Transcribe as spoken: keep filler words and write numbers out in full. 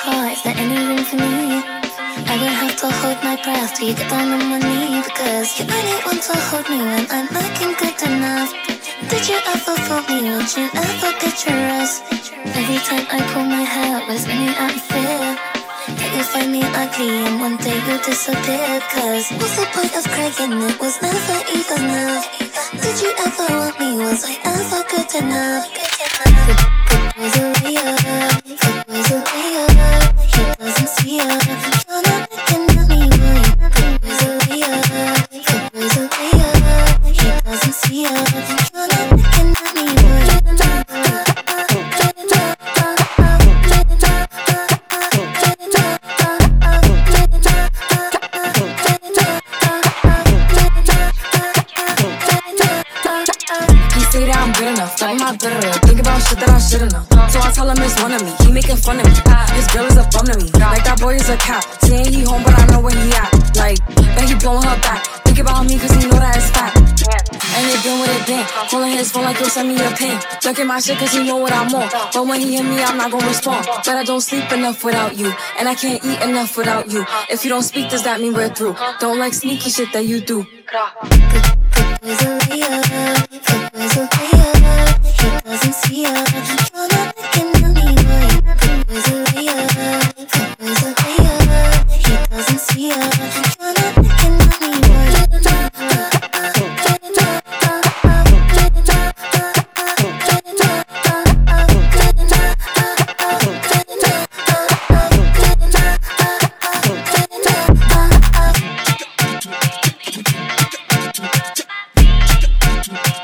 heart, is there any room for me? I would have to hold my breath till you get down on my knee, because you only want to hold me when I'm looking good enough. Did you ever fool me? Would you ever picture us? Every time I pull my hair, was only out of fear that you find me ugly and one day you disappear. Cause what's the point of crying? It was never even enough. Did you ever want me? Was I ever good enough? Good, good boys are real, good boys are real. He doesn't see her, you're not looking at me right. Good boys are real, good boys are real. He doesn't see her, you're not looking at me right. Say that I'm good enough, talking about good enough. Think about shit that I should've known. So I tell him it's one of me, he making fun of me. His girl is a bum to me, like that boy is a cat. Saying he home but I know where he at. Like, bet he blowing her back. Think about me cause he know that it's fat. And they been with a gang, calling his phone like he'll send me a ping. Ducking my shit cause he know what I'm on. But when he hit me I'm not gonna respond. But I don't sleep enough without you, and I can't eat enough without you. If you don't speak, does that mean we're through? Don't like sneaky shit that you do. Good boys are real, good boys are real. He doesn't see her, you're not looking at me right. Good boys are real, good boys are real. He doesn't see her, you're not looking at me right. Thank you.